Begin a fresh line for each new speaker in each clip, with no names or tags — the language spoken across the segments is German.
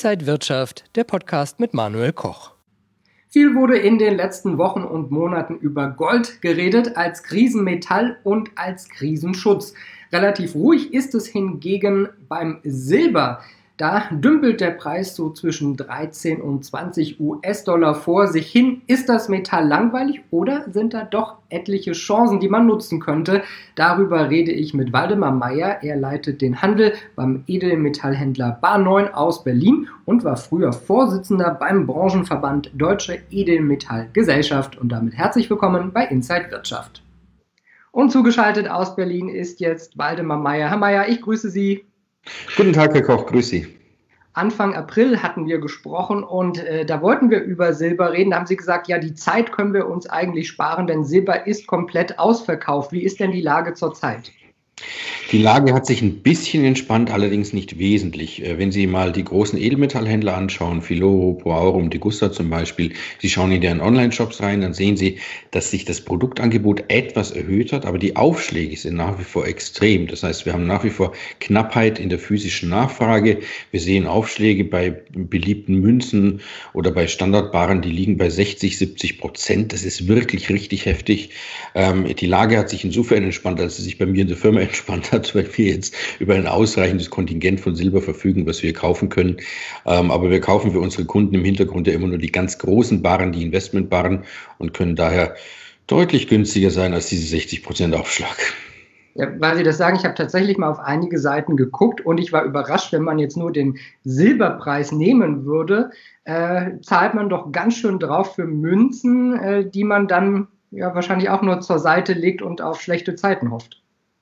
Inside Wirtschaft, der Podcast mit Manuel Koch.
Viel wurde in den letzten Wochen und Monaten über Gold geredet, als Krisenmetall und als Krisenschutz. Relativ ruhig ist es hingegen beim Silber. Da dümpelt der Preis so zwischen 13 und 20 US-Dollar vor sich hin. Ist das Metall langweilig oder sind da doch etliche Chancen, die man nutzen könnte? Darüber rede ich mit Waldemar Meier. Er leitet den Handel beim Edelmetallhändler Bar9 aus Berlin und war früher Vorsitzender beim Branchenverband Deutsche Edelmetallgesellschaft. Und damit herzlich willkommen bei Inside Wirtschaft. Und zugeschaltet aus Berlin ist jetzt Waldemar Meier. Herr Meier, ich grüße Sie.
Guten Tag, Herr Koch, grüß Sie.
Anfang April hatten wir gesprochen und da wollten wir über Silber reden. Da haben Sie gesagt, ja, die Zeit können wir uns eigentlich sparen, denn Silber ist komplett ausverkauft. Wie ist denn die Lage zurzeit?
Die Lage hat sich ein bisschen entspannt, allerdings nicht wesentlich. Wenn Sie mal die großen Edelmetallhändler anschauen, Filoro, Pro Aurum, Degussa zum Beispiel, Sie schauen in deren Online-Shops rein, dann sehen Sie, dass sich das Produktangebot etwas erhöht hat, aber die Aufschläge sind nach wie vor extrem. Das heißt, wir haben nach wie vor Knappheit in der physischen Nachfrage. Wir sehen Aufschläge bei beliebten Münzen oder bei Standardbaren, die liegen bei 60-70%. Das ist wirklich richtig heftig. Die Lage hat sich insofern entspannt, als sie sich bei mir in der Firma entspannt hat, weil wir jetzt über ein ausreichendes Kontingent von Silber verfügen, was wir kaufen können. Aber wir kaufen für unsere Kunden im Hintergrund ja immer nur die ganz großen Barren, die Investmentbarren und können daher deutlich günstiger sein als diese 60% Aufschlag.
Ja, weil Sie das sagen, ich habe tatsächlich mal auf einige Seiten geguckt und ich war überrascht, wenn man jetzt nur den Silberpreis nehmen würde, zahlt man doch ganz schön drauf für Münzen, die man dann ja wahrscheinlich auch nur zur Seite legt und auf schlechte Zeiten hofft.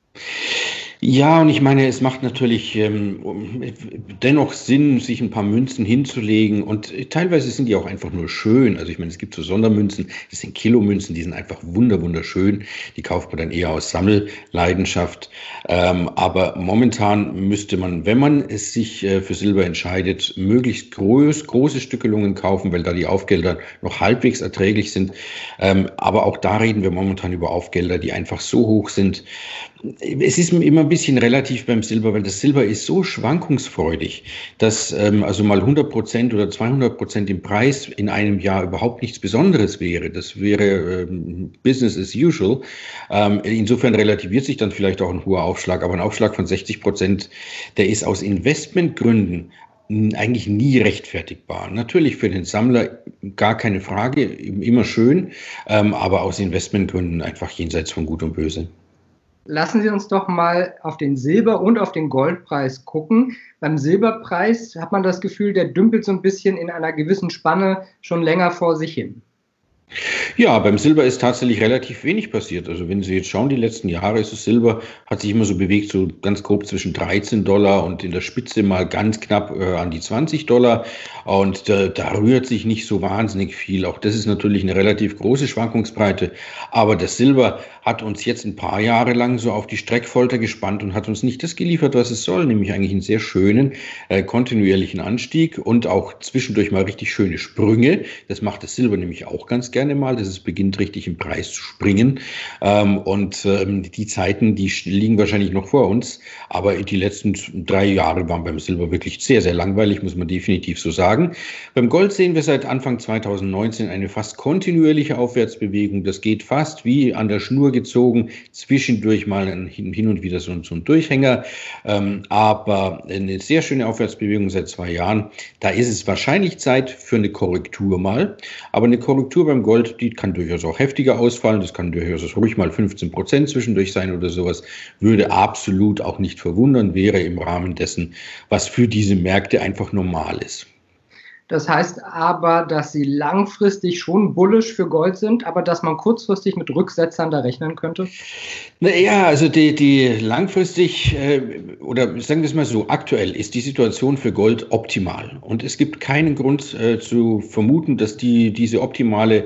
Ja, und ich meine, es macht natürlich dennoch Sinn, sich ein paar Münzen hinzulegen und teilweise sind die auch einfach nur schön. Also ich meine, es gibt so Sondermünzen, das sind Kilomünzen, die sind einfach wunderschön. Die kauft man dann eher aus Sammelleidenschaft. Aber momentan müsste man, wenn man es sich für Silber entscheidet, möglichst große Stückelungen kaufen, weil da die Aufgelder noch halbwegs erträglich sind. Aber auch da reden wir momentan über Aufgelder, die einfach so hoch sind. Es ist immer ein bisschen relativ beim Silber, weil das Silber ist so schwankungsfreudig, dass also mal 100% oder 200% im Preis in einem Jahr überhaupt nichts Besonderes wäre. Das wäre Business as usual. Insofern relativiert sich dann vielleicht auch ein hoher Aufschlag, aber ein Aufschlag von 60%, der ist aus Investmentgründen eigentlich nie rechtfertigbar. Natürlich für den Sammler gar keine Frage, immer schön, aber aus Investmentgründen einfach jenseits von Gut und Böse.
Lassen Sie uns doch mal auf den Silber- und auf den Goldpreis gucken. Beim Silberpreis hat man das Gefühl, der dümpelt so ein bisschen in einer gewissen Spanne schon länger vor sich hin.
Ja, beim Silber ist tatsächlich relativ wenig passiert. Also wenn Sie jetzt schauen, die letzten Jahre ist das Silber, hat sich immer so bewegt, so ganz grob zwischen $13 und in der Spitze mal ganz knapp an die $20. Und da rührt sich nicht so wahnsinnig viel. Auch das ist natürlich eine relativ große Schwankungsbreite. Aber das Silber hat uns jetzt ein paar Jahre lang so auf die Streckfolter gespannt und hat uns nicht das geliefert, was es soll, nämlich eigentlich einen sehr schönen, kontinuierlichen Anstieg und auch zwischendurch mal richtig schöne Sprünge. Das macht das Silber nämlich auch ganz gerne mal, dass es beginnt richtig im Preis zu springen. Die Zeiten, die liegen wahrscheinlich noch vor uns, aber die letzten 3 Jahre waren beim Silber wirklich sehr, sehr langweilig, muss man definitiv so sagen. Beim Gold sehen wir seit Anfang 2019 eine fast kontinuierliche Aufwärtsbewegung. Das geht fast wie an der Schnur gezogen, zwischendurch mal hin und wieder so ein Durchhänger, aber eine sehr schöne Aufwärtsbewegung seit 2 Jahren. Da ist es wahrscheinlich Zeit für eine Korrektur mal, aber eine Korrektur beim Gold, die kann durchaus auch heftiger ausfallen, das kann durchaus ruhig mal 15% zwischendurch sein oder sowas, würde absolut auch nicht verwundern, wäre im Rahmen dessen, was für diese Märkte einfach normal ist.
Das heißt aber, dass Sie langfristig schon bullish für Gold sind, aber dass man kurzfristig mit Rücksetzern da rechnen könnte?
Naja, also die langfristig, oder sagen wir es mal so, aktuell ist die Situation für Gold optimal. Und es gibt keinen Grund zu vermuten, dass diese optimale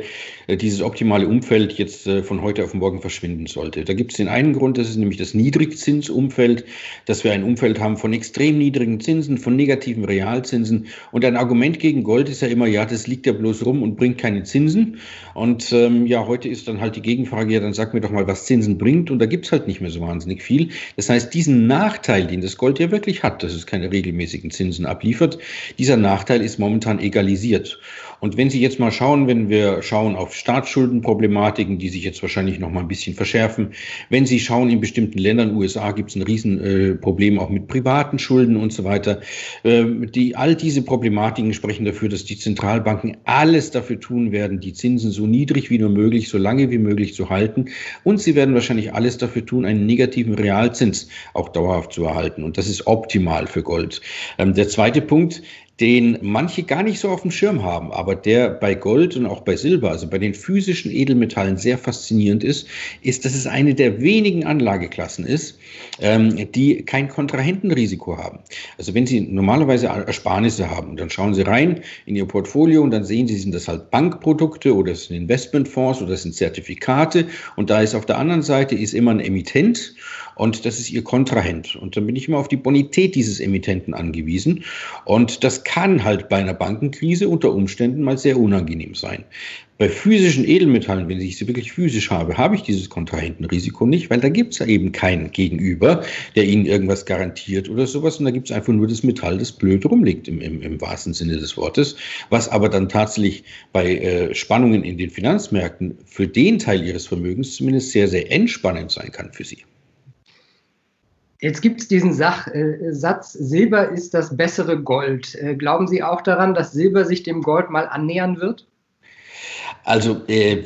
dieses optimale Umfeld jetzt von heute auf morgen verschwinden sollte. Da gibt es den einen Grund, das ist nämlich das Niedrigzinsumfeld, dass wir ein Umfeld haben von extrem niedrigen Zinsen, von negativen Realzinsen. Und ein Argument gegen Gold ist ja immer, ja, das liegt ja bloß rum und bringt keine Zinsen. Und heute ist dann halt die Gegenfrage, ja, dann sag mir doch mal, was Zinsen bringt. Und da gibt es halt nicht mehr so wahnsinnig viel. Das heißt, diesen Nachteil, den das Gold ja wirklich hat, dass es keine regelmäßigen Zinsen abliefert, dieser Nachteil ist momentan egalisiert. Und wenn Sie jetzt mal schauen, wenn wir schauen auf Staatsschuldenproblematiken, die sich jetzt wahrscheinlich noch mal ein bisschen verschärfen, wenn Sie schauen, in bestimmten Ländern, USA gibt es ein Riesenproblem auch mit privaten Schulden und so weiter. All diese Problematiken sprechen dafür, dass die Zentralbanken alles dafür tun werden, die Zinsen so niedrig wie nur möglich, so lange wie möglich zu halten. Und sie werden wahrscheinlich alles dafür tun, einen negativen Realzins auch dauerhaft zu erhalten. Und das ist optimal für Gold. Der zweite Punkt, den manche gar nicht so auf dem Schirm haben, aber der bei Gold und auch bei Silber, also bei den physischen Edelmetallen sehr faszinierend ist, dass es eine der wenigen Anlageklassen ist, die kein Kontrahentenrisiko haben. Also wenn Sie normalerweise Ersparnisse haben, dann schauen Sie rein in Ihr Portfolio und dann sehen Sie, sind das halt Bankprodukte oder es sind Investmentfonds oder es sind Zertifikate und da ist auf der anderen Seite ist immer ein Emittent und das ist Ihr Kontrahent. Und dann bin ich immer auf die Bonität dieses Emittenten angewiesen und das kann halt bei einer Bankenkrise unter Umständen mal sehr unangenehm sein. Bei physischen Edelmetallen, wenn ich sie wirklich physisch habe, habe ich dieses Kontrahentenrisiko nicht, weil da gibt es ja eben keinen Gegenüber, der Ihnen irgendwas garantiert oder sowas. Und da gibt es einfach nur das Metall, das blöd rumliegt im wahrsten Sinne des Wortes. Was aber dann tatsächlich bei Spannungen in den Finanzmärkten für den Teil Ihres Vermögens zumindest sehr, sehr entspannend sein kann für Sie.
Jetzt gibt es diesen Satz, Silber ist das bessere Gold. Glauben Sie auch daran, dass Silber sich dem Gold mal annähern wird?
Also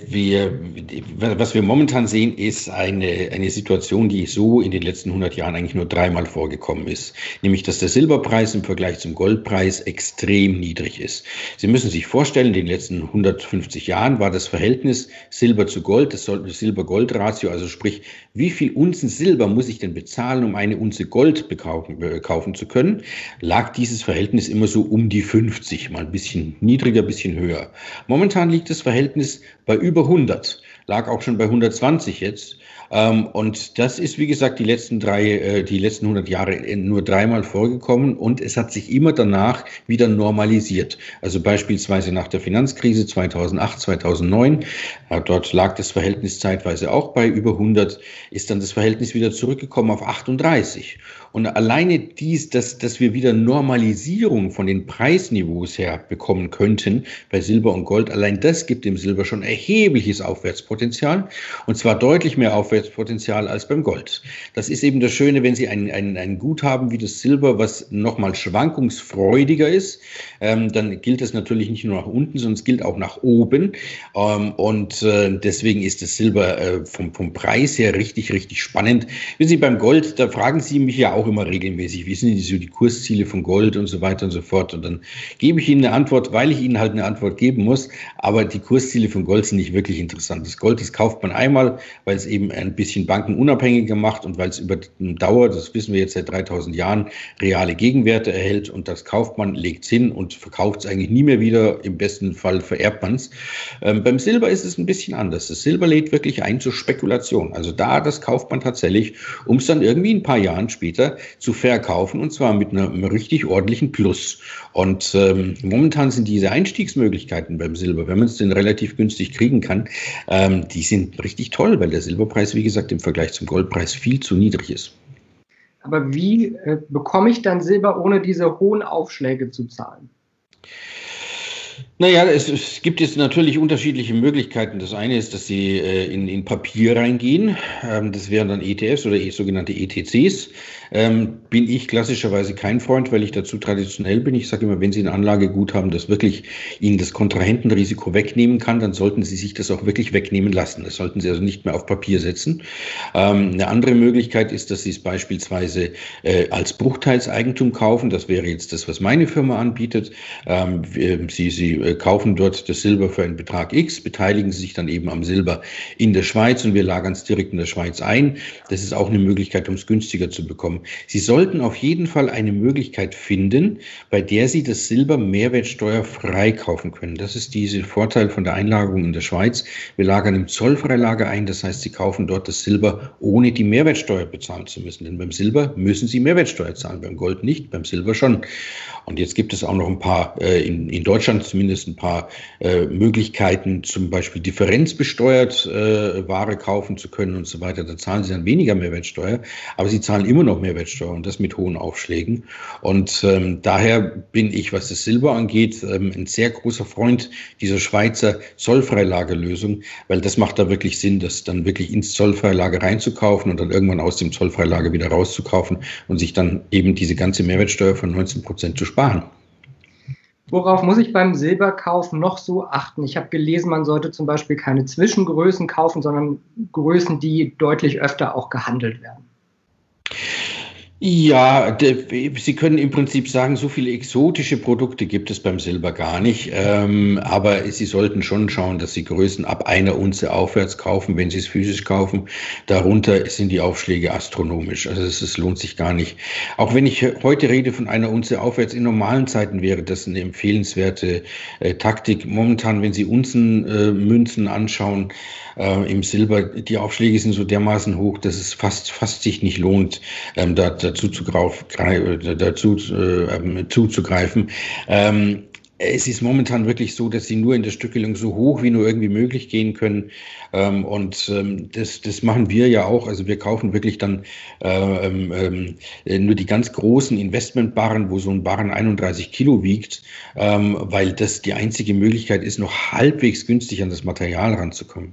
was wir momentan sehen, ist eine Situation, die so in den letzten 100 Jahren eigentlich nur dreimal vorgekommen ist. Nämlich, dass der Silberpreis im Vergleich zum Goldpreis extrem niedrig ist. Sie müssen sich vorstellen, in den letzten 150 Jahren war das Verhältnis Silber zu Gold, das Silber-Gold-Ratio, also sprich, wie viel Unzen Silber muss ich denn bezahlen, um eine Unze Gold kaufen zu können, lag dieses Verhältnis immer so um die 50, mal ein bisschen niedriger, ein bisschen höher. Momentan liegt das Verhältnis bei über 100, lag auch schon bei 120 jetzt. Und das ist, wie gesagt, die letzten 100 Jahre nur dreimal vorgekommen und es hat sich immer danach wieder normalisiert. Also beispielsweise nach der Finanzkrise 2008, 2009, dort lag das Verhältnis zeitweise auch bei über 100, ist dann das Verhältnis wieder zurückgekommen auf 38. Und alleine dass wir wieder Normalisierung von den Preisniveaus her bekommen könnten bei Silber und Gold, allein das gibt dem Silber schon erhebliches Aufwärtspotenzial und zwar deutlich mehr Aufwärtspotenzial als beim Gold. Das ist eben das Schöne, wenn Sie ein Gut haben wie das Silber, was nochmal schwankungsfreudiger ist, dann gilt es natürlich nicht nur nach unten, sondern es gilt auch nach oben. Deswegen ist das Silber vom Preis her richtig, richtig spannend. Wissen Sie, beim Gold, da fragen Sie mich ja auch immer regelmäßig, wie sind so die Kursziele von Gold und so weiter und so fort. Und dann gebe ich Ihnen eine Antwort, weil ich Ihnen halt eine Antwort geben muss. Aber die Kursziele von Gold sind nicht wirklich interessant. Das Gold, das kauft man einmal, weil es eben ein bisschen bankenunabhängiger macht und weil es über die Dauer, das wissen wir jetzt seit 3000 Jahren, reale Gegenwerte erhält. Und das kauft man, legt es hin und verkauft es eigentlich nie mehr wieder. Im besten Fall vererbt man es. Beim Silber ist es ein bisschen anders. Das Silber lädt wirklich ein zur Spekulation. Also das kauft man tatsächlich, um es dann irgendwie ein paar Jahren später zu verkaufen und zwar mit einem richtig ordentlichen Plus. Und momentan sind diese Einstiegsmöglichkeiten beim Silber, wenn man es denn relativ günstig kriegen kann, die sind richtig toll, weil der Silberpreis, wie gesagt, im Vergleich zum Goldpreis viel zu niedrig ist.
Aber wie bekomme ich dann Silber, ohne diese hohen Aufschläge zu zahlen?
Naja, es gibt jetzt natürlich unterschiedliche Möglichkeiten. Das eine ist, dass Sie in Papier reingehen. Das wären dann ETFs oder sogenannte ETCs. Bin ich klassischerweise kein Freund, weil ich dazu traditionell bin. Ich sage immer, wenn Sie ein Anlagegut haben, das wirklich Ihnen das Kontrahentenrisiko wegnehmen kann, dann sollten Sie sich das auch wirklich wegnehmen lassen. Das sollten Sie also nicht mehr auf Papier setzen. Eine andere Möglichkeit ist, dass Sie es beispielsweise als Bruchteilseigentum kaufen. Das wäre jetzt das, was meine Firma anbietet. Sie kaufen dort das Silber für einen Betrag X, beteiligen sich dann eben am Silber in der Schweiz und wir lagern es direkt in der Schweiz ein. Das ist auch eine Möglichkeit, um es günstiger zu bekommen. Sie sollten auf jeden Fall eine Möglichkeit finden, bei der Sie das Silber mehrwertsteuerfrei kaufen können. Das ist dieser Vorteil von der Einlagerung in der Schweiz. Wir lagern im Zollfreilager ein, das heißt, Sie kaufen dort das Silber, ohne die Mehrwertsteuer bezahlen zu müssen. Denn beim Silber müssen Sie Mehrwertsteuer zahlen, beim Gold nicht, beim Silber schon. Und jetzt gibt es auch noch ein paar, in Deutschland zumindest ein paar Möglichkeiten, zum Beispiel differenzbesteuert Ware kaufen zu können und so weiter. Da zahlen Sie dann weniger Mehrwertsteuer, aber Sie zahlen immer noch Mehrwertsteuer und das mit hohen Aufschlägen. Und daher bin ich, was das Silber angeht, ein sehr großer Freund dieser Schweizer Zollfreilagerlösung, weil das macht da wirklich Sinn, das dann wirklich ins Zollfreilager reinzukaufen und dann irgendwann aus dem Zollfreilager wieder rauszukaufen und sich dann eben diese ganze Mehrwertsteuer von 19% zu sparen.
Worauf muss ich beim Silberkauf noch so achten? Ich habe gelesen, man sollte zum Beispiel keine Zwischengrößen kaufen, sondern Größen, die deutlich öfter auch gehandelt werden.
Ja, Sie können im Prinzip sagen, so viele exotische Produkte gibt es beim Silber gar nicht. Aber Sie sollten schon schauen, dass Sie Größen ab 1 Unze aufwärts kaufen, wenn Sie es physisch kaufen. Darunter sind die Aufschläge astronomisch. Also es lohnt sich gar nicht. Auch wenn ich heute rede von 1 Unze aufwärts, in normalen Zeiten wäre das eine empfehlenswerte Taktik. Momentan, wenn Sie Unzenmünzen anschauen, im Silber, die Aufschläge sind so dermaßen hoch, dass es fast sich nicht lohnt, dazu zuzugreifen. Es ist momentan wirklich so, dass sie nur in der Stückelung so hoch wie nur irgendwie möglich gehen können. Das machen wir ja auch. Also wir kaufen wirklich dann nur die ganz großen Investmentbarren, wo so ein Barren 31 Kilo wiegt, weil das die einzige Möglichkeit ist, noch halbwegs günstig an das Material ranzukommen.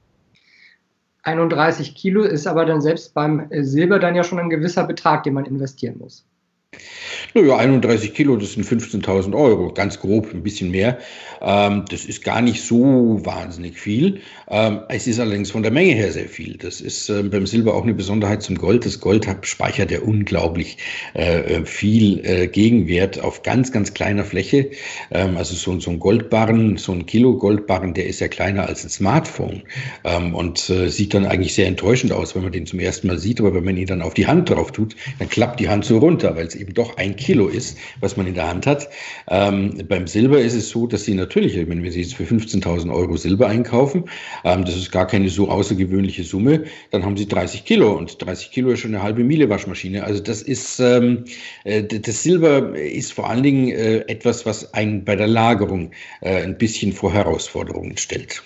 31 Kilo ist aber dann selbst beim Silber dann ja schon ein gewisser Betrag, den man investieren muss.
Naja, 31 Kilo, das sind 15.000 Euro, ganz grob, ein bisschen mehr. Das ist gar nicht so wahnsinnig viel. Es ist allerdings von der Menge her sehr viel. Das ist beim Silber auch eine Besonderheit zum Gold. Das Gold speichert ja unglaublich viel Gegenwert auf ganz, ganz kleiner Fläche. Also so ein Goldbarren, so ein Kilo Goldbarren, der ist ja kleiner als ein Smartphone und sieht dann eigentlich sehr enttäuschend aus, wenn man den zum ersten Mal sieht. Aber wenn man ihn dann auf die Hand drauf tut, dann klappt die Hand so runter, weil es eben doch 1 Kilo ist, was man in der Hand hat. Beim Silber ist es so, dass Sie natürlich, wenn Sie jetzt für 15.000 Euro Silber einkaufen, das ist gar keine so außergewöhnliche Summe, dann haben Sie 30 Kilo und 30 Kilo ist schon eine halbe Miele Waschmaschine. Also das ist, das Silber ist vor allen Dingen etwas, was einen bei der Lagerung ein bisschen vor Herausforderungen stellt.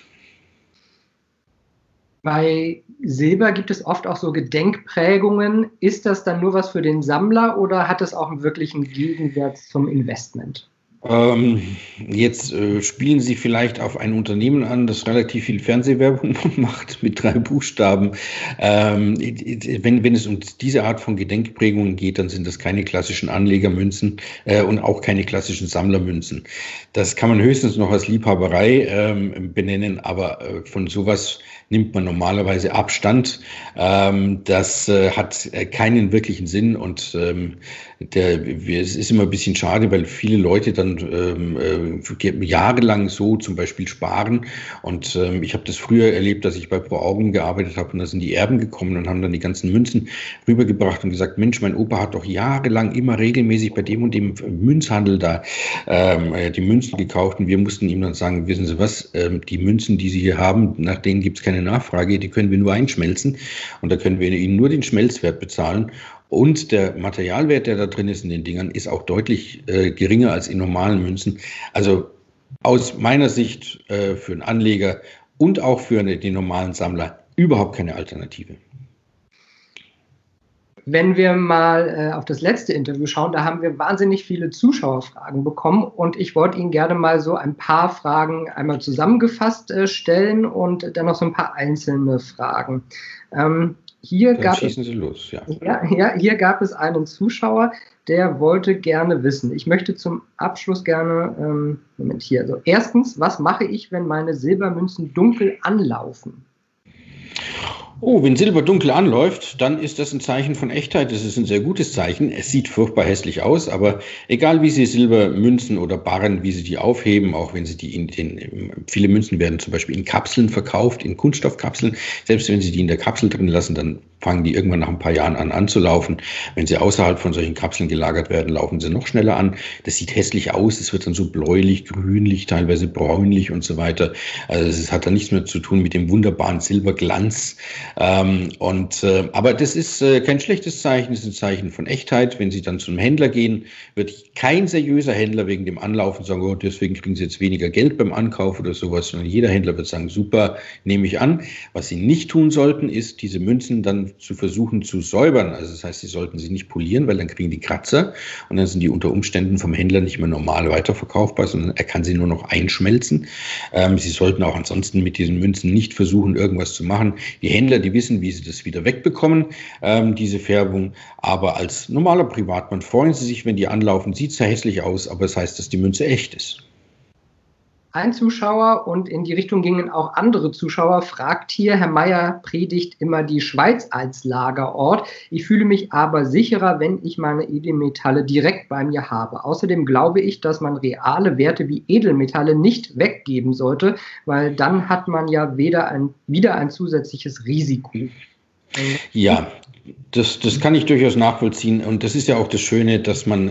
Bei Silber gibt es oft auch so Gedenkprägungen. Ist das dann nur was für den Sammler oder hat es auch wirklich einen Gegenwert zum Investment?
Jetzt spielen Sie vielleicht auf ein Unternehmen an, das relativ viel Fernsehwerbung macht mit 3 Buchstaben. Wenn es um diese Art von Gedenkprägungen geht, dann sind das keine klassischen Anlegermünzen und auch keine klassischen Sammlermünzen. Das kann man höchstens noch als Liebhaberei benennen, aber von sowas nimmt man normalerweise Abstand. Das hat keinen wirklichen Sinn und es ist immer ein bisschen schade, weil viele Leute dann jahrelang so zum Beispiel sparen und ich habe das früher erlebt, dass ich bei Pro Augen gearbeitet habe und da sind die Erben gekommen und haben dann die ganzen Münzen rübergebracht und gesagt, Mensch, mein Opa hat doch jahrelang immer regelmäßig bei dem und dem Münzhandel da die Münzen gekauft und wir mussten ihm dann sagen, wissen Sie was, die Münzen, die Sie hier haben, nach denen gibt es keine Nachfrage, die können wir nur einschmelzen und da können wir Ihnen nur den Schmelzwert bezahlen. Und der Materialwert, der da drin ist in den Dingern, ist auch deutlich geringer als in normalen Münzen. Also aus meiner Sicht für einen Anleger und auch für den normalen Sammler überhaupt keine Alternative.
Wenn wir mal auf das letzte Interview schauen, da haben wir wahnsinnig viele Zuschauerfragen bekommen und ich wollte Ihnen gerne mal so ein paar Fragen einmal zusammengefasst stellen und dann noch so ein paar einzelne Fragen. Hier
schießen Sie los, ja.
Hier gab es einen Zuschauer, der wollte gerne wissen. Ich möchte zum Abschluss gerne, also erstens, was mache ich, wenn meine Silbermünzen dunkel anlaufen?
Oh, wenn Silber dunkel anläuft, dann ist das ein Zeichen von Echtheit. Das ist ein sehr gutes Zeichen. Es sieht furchtbar hässlich aus, aber egal wie Sie Silbermünzen oder Barren, wie Sie die aufheben, auch wenn Sie viele Münzen werden zum Beispiel in Kapseln verkauft, in Kunststoffkapseln. Selbst wenn Sie die in der Kapsel drin lassen, dann fangen die irgendwann nach ein paar Jahren an anzulaufen. Wenn sie außerhalb von solchen Kapseln gelagert werden, laufen sie noch schneller an. Das sieht hässlich aus. Es wird dann so bläulich, grünlich, teilweise bräunlich und so weiter. Also es hat dann nichts mehr zu tun mit dem wunderbaren Silberglanz. Aber das ist kein schlechtes Zeichen. Es ist ein Zeichen von Echtheit. Wenn Sie dann zu einem Händler gehen, wird kein seriöser Händler wegen dem Anlaufen sagen, oh, deswegen kriegen Sie jetzt weniger Geld beim Ankauf oder sowas, sondern jeder Händler wird sagen, super, nehme ich an. Was Sie nicht tun sollten, ist, diese Münzen dann zu versuchen zu säubern. Also das heißt, Sie sollten sie nicht polieren, weil dann kriegen die Kratzer und dann sind die unter Umständen vom Händler nicht mehr normal weiterverkaufbar, sondern er kann sie nur noch einschmelzen. Sie sollten auch ansonsten mit diesen Münzen nicht versuchen, irgendwas zu machen. Die Händler, die wissen, wie sie das wieder wegbekommen, diese Färbung. Aber als normaler Privatmann freuen sie sich, wenn die anlaufen. Sieht sehr hässlich aus, aber es heißt, dass die Münze echt ist.
Ein Zuschauer, und in die Richtung gingen auch andere Zuschauer, fragt hier: Herr Mayer predigt immer die Schweiz als Lagerort. Ich fühle mich aber sicherer, wenn ich meine Edelmetalle direkt bei mir habe. Außerdem glaube ich, dass man reale Werte wie Edelmetalle nicht weggeben sollte, weil dann hat man ja wieder ein zusätzliches Risiko.
Ja, das kann ich durchaus nachvollziehen. Und das ist ja auch das Schöne, dass man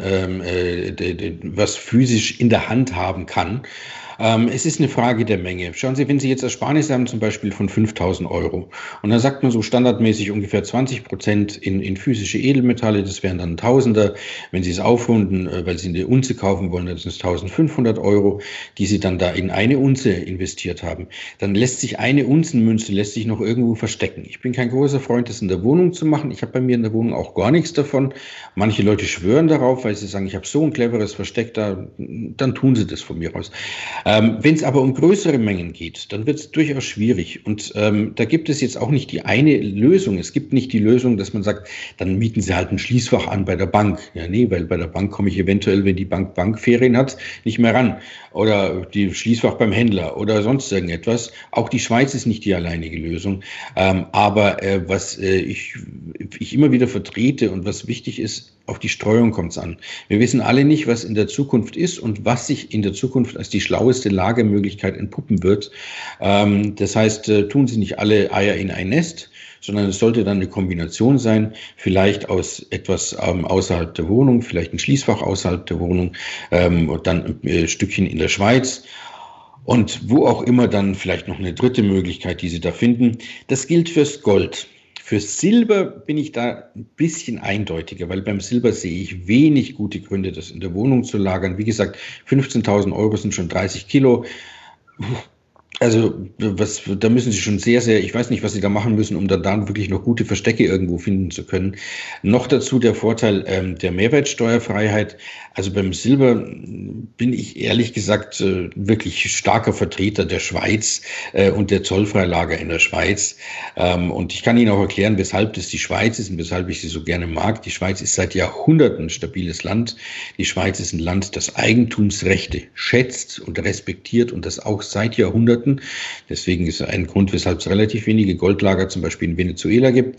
was physisch in der Hand haben kann. Es ist eine Frage der Menge. Schauen Sie, wenn Sie jetzt Ersparnisse haben, zum Beispiel von 5.000 Euro, und dann sagt man so standardmäßig ungefähr 20% in physische Edelmetalle, das wären dann Tausender. Wenn Sie es aufrunden, weil Sie eine Unze kaufen wollen, dann sind es 1.500 Euro, die Sie dann da in eine Unze investiert haben. Dann lässt sich eine Unzenmünze noch irgendwo verstecken. Ich bin kein großer Freund, das in der Wohnung zu machen. Ich habe bei mir in der Wohnung auch gar nichts davon. Manche Leute schwören darauf, weil sie sagen, ich habe so ein cleveres Versteck da, dann tun sie das von mir aus. Wenn es aber um größere Mengen geht, dann wird es durchaus schwierig. Und da gibt es jetzt auch nicht die eine Lösung. Es gibt nicht die Lösung, dass man sagt, dann mieten Sie halt ein Schließfach an bei der Bank. Ja, nee, weil bei der Bank komme ich eventuell, wenn die Bank Bankferien hat, nicht mehr ran. Oder die Schließfach beim Händler oder sonst irgendetwas. Auch die Schweiz ist nicht die alleinige Lösung. Was ich immer wieder vertrete und was wichtig ist, auf die Streuung kommt es an. Wir wissen alle nicht, was in der Zukunft ist und was sich in der Zukunft als die schlaueste Lagermöglichkeit entpuppen wird. Das heißt, tun Sie nicht alle Eier in ein Nest, sondern es sollte dann eine Kombination sein, vielleicht aus etwas außerhalb der Wohnung, vielleicht ein Schließfach außerhalb der Wohnung und dann ein Stückchen in der Schweiz. Und wo auch immer dann vielleicht noch eine dritte Möglichkeit, die Sie da finden. Das gilt fürs Gold. Für Silber bin ich da ein bisschen eindeutiger, weil beim Silber sehe ich wenig gute Gründe, das in der Wohnung zu lagern. Wie gesagt, 15.000 Euro sind schon 30 Kilo. Also da müssen Sie schon sehr, sehr, ich weiß nicht, was Sie da machen müssen, um dann wirklich noch gute Verstecke irgendwo finden zu können. Noch dazu der Vorteil der Mehrwertsteuerfreiheit. Also beim Silber bin ich ehrlich gesagt wirklich starker Vertreter der Schweiz und der Zollfreilager in der Schweiz. Und ich kann Ihnen auch erklären, weshalb das die Schweiz ist und weshalb ich sie so gerne mag. Die Schweiz ist seit Jahrhunderten ein stabiles Land. Die Schweiz ist ein Land, das Eigentumsrechte schätzt und respektiert und das auch seit Jahrhunderten. Deswegen ist ein Grund, weshalb es relativ wenige Goldlager zum Beispiel in Venezuela gibt.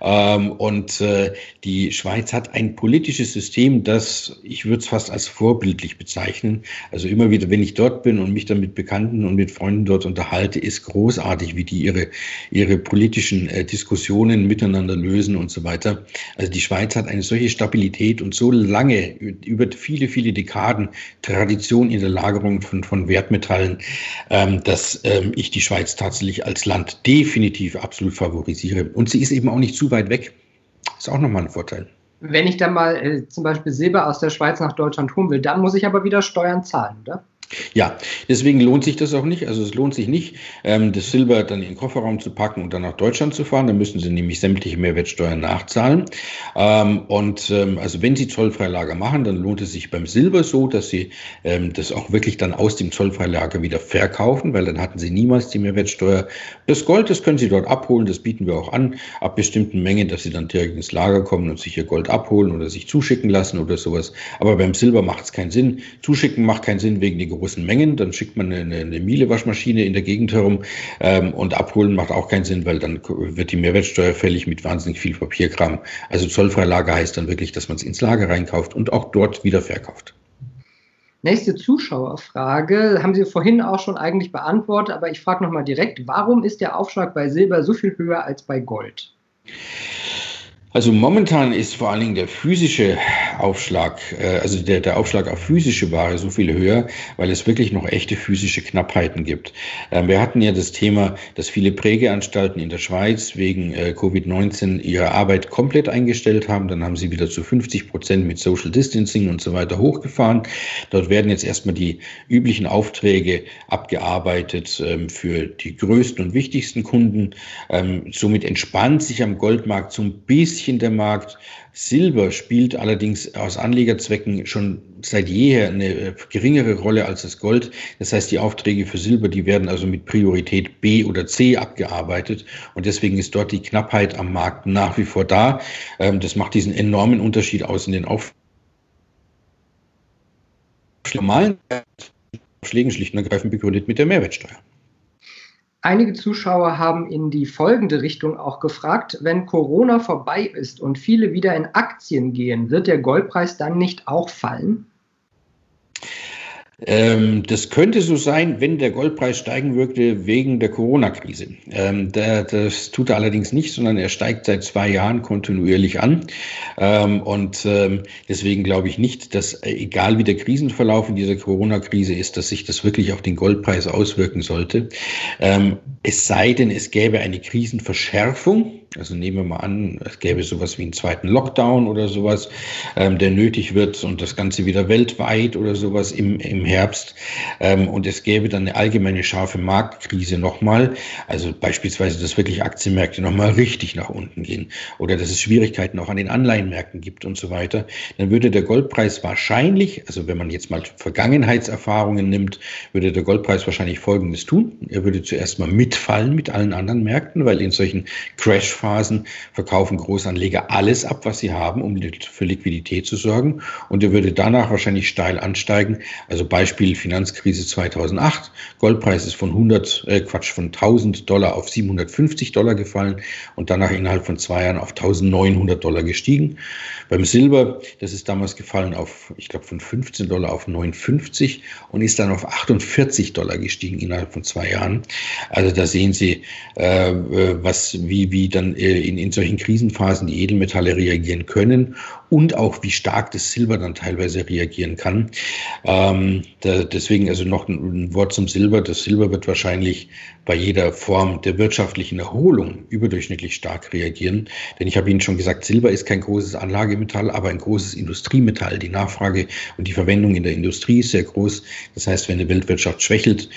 Die Schweiz hat ein politisches System, das, ich würde es fast als vorbildlich bezeichnen. Also immer wieder, wenn ich dort bin und mich dann mit Bekannten und mit Freunden dort unterhalte, ist großartig, wie die ihre politischen Diskussionen miteinander lösen und so weiter. Also die Schweiz hat eine solche Stabilität und so lange, über viele, viele Dekaden Tradition in der Lagerung von Wertmetallen, dass ich die Schweiz tatsächlich als Land definitiv absolut favorisiere. Und sie ist eben auch nicht zu weit weg. Ist auch nochmal ein Vorteil.
Wenn ich dann mal zum Beispiel Silber aus der Schweiz nach Deutschland holen will, dann muss ich aber wieder Steuern zahlen, oder?
Ja, deswegen lohnt sich das auch nicht. Also es lohnt sich nicht, das Silber dann in den Kofferraum zu packen und dann nach Deutschland zu fahren. Da müssen Sie nämlich sämtliche Mehrwertsteuern nachzahlen. Also wenn Sie Zollfreilager machen, dann lohnt es sich beim Silber so, dass Sie das auch wirklich dann aus dem Zollfreilager wieder verkaufen, weil dann hatten Sie niemals die Mehrwertsteuer. Das Gold, das können Sie dort abholen, das bieten wir auch an, ab bestimmten Mengen, dass Sie dann direkt ins Lager kommen und sich Ihr Gold abholen oder sich zuschicken lassen oder sowas. Aber beim Silber macht es keinen Sinn. Zuschicken macht keinen Sinn wegen der großen Mengen, dann schickt man eine Miele-Waschmaschine in der Gegend herum und abholen macht auch keinen Sinn, weil dann wird die Mehrwertsteuer fällig mit wahnsinnig viel Papierkram. Also Zollfreilage heißt dann wirklich, dass man es ins Lager reinkauft und auch dort wieder verkauft.
Nächste Zuschauerfrage haben Sie vorhin auch schon eigentlich beantwortet, aber ich frage nochmal direkt, warum ist der Aufschlag bei Silber so viel höher als bei Gold?
Also momentan ist vor allen Dingen der physische Aufschlag, also der Aufschlag auf physische Ware so viel höher, weil es wirklich noch echte physische Knappheiten gibt. Wir hatten ja das Thema, dass viele Prägeanstalten in der Schweiz wegen Covid-19 ihre Arbeit komplett eingestellt haben. Dann haben sie wieder zu 50% mit Social Distancing und so weiter hochgefahren. Dort werden jetzt erstmal die üblichen Aufträge abgearbeitet für die größten und wichtigsten Kunden. Somit entspannt sich am Goldmarkt so ein bisschen der Markt. Silber spielt allerdings aus Anlegerzwecken schon seit jeher eine geringere Rolle als das Gold. Das heißt, die Aufträge für Silber, die werden also mit Priorität B oder C abgearbeitet. Und deswegen ist dort die Knappheit am Markt nach wie vor da. Das macht diesen enormen Unterschied aus in den normalen Aufschlägen schlicht und ergreifend begründet mit der Mehrwertsteuer.
Einige Zuschauer haben in die folgende Richtung auch gefragt, wenn Corona vorbei ist und viele wieder in Aktien gehen, wird der Goldpreis dann nicht auch fallen?
Das könnte so sein, wenn der Goldpreis steigen würde wegen der Corona-Krise. Das tut er allerdings nicht, sondern er steigt seit 2 Jahren kontinuierlich an. Deswegen glaube ich nicht, dass, egal wie der Krisenverlauf in dieser Corona-Krise ist, dass sich das wirklich auf den Goldpreis auswirken sollte. Es sei denn, es gäbe eine Krisenverschärfung. Also nehmen wir mal an, es gäbe sowas wie einen zweiten Lockdown oder sowas, der nötig wird und das Ganze wieder weltweit oder sowas im Herbst. Und es gäbe dann eine allgemeine scharfe Marktkrise nochmal. Also beispielsweise, dass wirklich Aktienmärkte nochmal richtig nach unten gehen oder dass es Schwierigkeiten auch an den Anleihenmärkten gibt und so weiter. Dann würde der Goldpreis wahrscheinlich, also wenn man jetzt mal Vergangenheitserfahrungen nimmt, würde der Goldpreis wahrscheinlich Folgendes tun. Er würde zuerst mal mitfallen mit allen anderen Märkten, weil in solchen Crashphasen verkaufen Großanleger alles ab, was sie haben, um für Liquidität zu sorgen. Und er würde danach wahrscheinlich steil ansteigen. Also Beispiel Finanzkrise 2008. Goldpreis ist von $1.000 auf $750 gefallen und danach innerhalb von 2 Jahren auf $1.900 gestiegen. Beim Silber, das ist damals gefallen auf, ich glaube, von $15 auf $9,50 und ist dann auf $48 gestiegen innerhalb von 2 Jahren. Also da sehen Sie, wie dann in solchen Krisenphasen die Edelmetalle reagieren können und auch wie stark das Silber dann teilweise reagieren kann. Deswegen also noch ein Wort zum Silber. Das Silber wird wahrscheinlich bei jeder Form der wirtschaftlichen Erholung überdurchschnittlich stark reagieren. Denn ich habe Ihnen schon gesagt, Silber ist kein großes Anlagemetall, aber ein großes Industriemetall. Die Nachfrage und die Verwendung in der Industrie ist sehr groß. Das heißt, wenn die Weltwirtschaft schwächelt,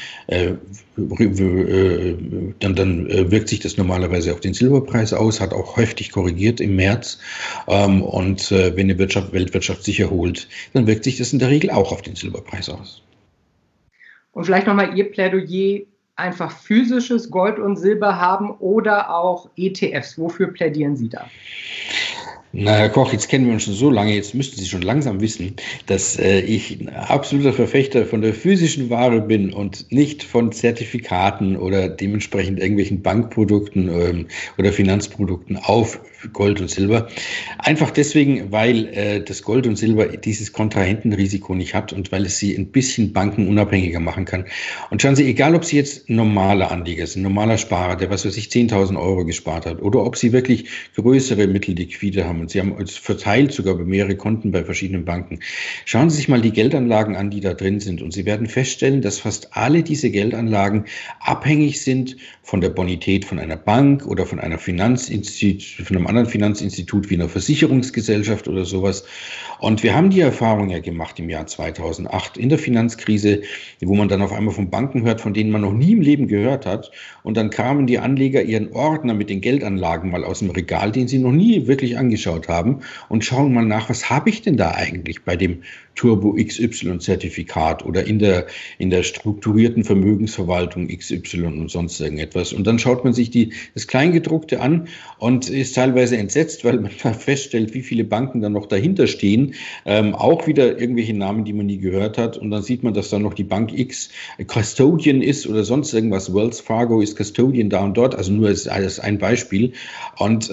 dann wirkt sich das normalerweise auf den Silberpreis aus, hat auch heftig korrigiert im März. Wenn die Weltwirtschaft sich erholt, dann wirkt sich das in der Regel auch auf den Silberpreis aus.
Und vielleicht nochmal Ihr Plädoyer, einfach physisches Gold und Silber haben oder auch ETFs. Wofür plädieren Sie da?
Na, Herr Koch, jetzt kennen wir uns schon so lange, jetzt müssten Sie schon langsam wissen, dass ich ein absoluter Verfechter von der physischen Ware bin und nicht von Zertifikaten oder dementsprechend irgendwelchen Bankprodukten oder Finanzprodukten auf Gold und Silber. Einfach deswegen, weil das Gold und Silber dieses Kontrahentenrisiko nicht hat und weil es sie ein bisschen bankenunabhängiger machen kann. Und schauen Sie, egal ob Sie jetzt normaler Anleger sind, normaler Sparer, der was weiß ich 10.000 Euro gespart hat, oder ob Sie wirklich größere Mittel liquide haben und Sie haben es verteilt sogar über mehrere Konten bei verschiedenen Banken. Schauen Sie sich mal die Geldanlagen an, die da drin sind, und Sie werden feststellen, dass fast alle diese Geldanlagen abhängig sind von der Bonität von einer Bank oder von einer von einem anderen Finanzinstitut wie einer Versicherungsgesellschaft oder sowas. Und wir haben die Erfahrung ja gemacht im Jahr 2008 in der Finanzkrise, wo man dann auf einmal von Banken hört, von denen man noch nie im Leben gehört hat. Und dann kamen die Anleger ihren Ordner mit den Geldanlagen mal aus dem Regal, den sie noch nie wirklich angeschaut angeschaut haben und schauen mal nach, was habe ich denn da eigentlich bei dem Turbo XY-Zertifikat oder in der strukturierten Vermögensverwaltung XY und sonst irgendetwas. Und dann schaut man sich das Kleingedruckte an und ist teilweise entsetzt, weil man da feststellt, wie viele Banken da noch dahinter stehen. Auch wieder irgendwelche Namen, die man nie gehört hat. Und dann sieht man, dass da noch die Bank X Custodian ist oder sonst irgendwas. Wells Fargo ist Custodian da und dort. Also nur als ein Beispiel. Und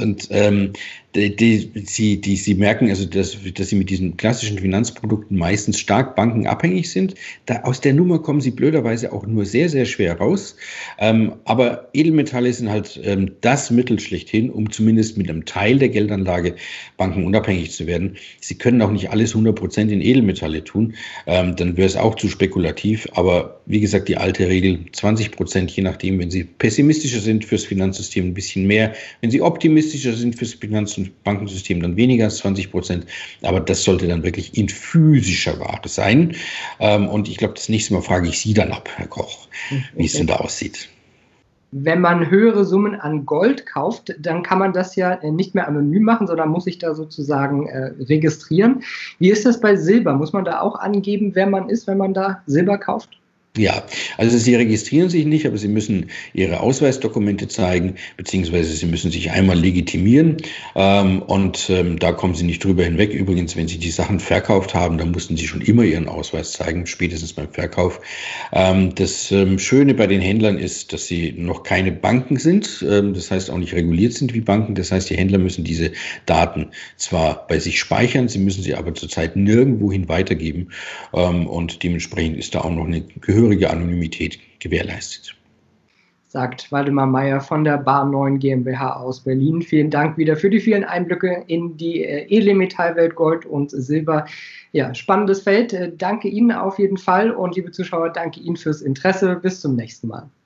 Sie merken also, dass Sie mit diesen klassischen Finanzprodukten meistens stark bankenabhängig sind. Aus der Nummer kommen Sie blöderweise auch nur sehr, sehr schwer raus. Aber Edelmetalle sind halt das Mittel schlechthin, um zumindest mit einem Teil der Geldanlage bankenunabhängig zu werden. Sie können auch nicht alles 100% in Edelmetalle tun. Dann wäre es auch zu spekulativ. Aber wie gesagt, die alte Regel 20%, je nachdem, wenn Sie pessimistischer sind fürs Finanzsystem, ein bisschen mehr. Wenn Sie optimistischer sind fürs Finanz- und Bankensystem, dann weniger als 20%. Aber das sollte dann wirklich in physischer Ware sein. Und ich glaube, das nächste Mal frage ich Sie dann ab, Herr Koch, wie es denn da aussieht.
Wenn man höhere Summen an Gold kauft, dann kann man das ja nicht mehr anonym machen, sondern muss sich da sozusagen registrieren. Wie ist das bei Silber? Muss man da auch angeben, wer man ist, wenn man da Silber kauft?
Ja, also Sie registrieren sich nicht, aber Sie müssen Ihre Ausweisdokumente zeigen, beziehungsweise Sie müssen sich einmal legitimieren da kommen Sie nicht drüber hinweg. Übrigens, wenn Sie die Sachen verkauft haben, dann mussten Sie schon immer Ihren Ausweis zeigen, spätestens beim Verkauf. Das Schöne bei den Händlern ist, dass sie noch keine Banken sind, das heißt auch nicht reguliert sind wie Banken. Das heißt, die Händler müssen diese Daten zwar bei sich speichern, sie müssen sie aber zurzeit nirgendwohin weitergeben und dementsprechend ist da auch noch eine gehörige Anonymität gewährleistet.
Sagt Waldemar Meier von der Bar 9 GmbH aus Berlin. Vielen Dank wieder für die vielen Einblicke in die edle Metallwelt Gold und Silber. Ja, spannendes Feld. Danke Ihnen auf jeden Fall und liebe Zuschauer, danke Ihnen fürs Interesse. Bis zum nächsten Mal.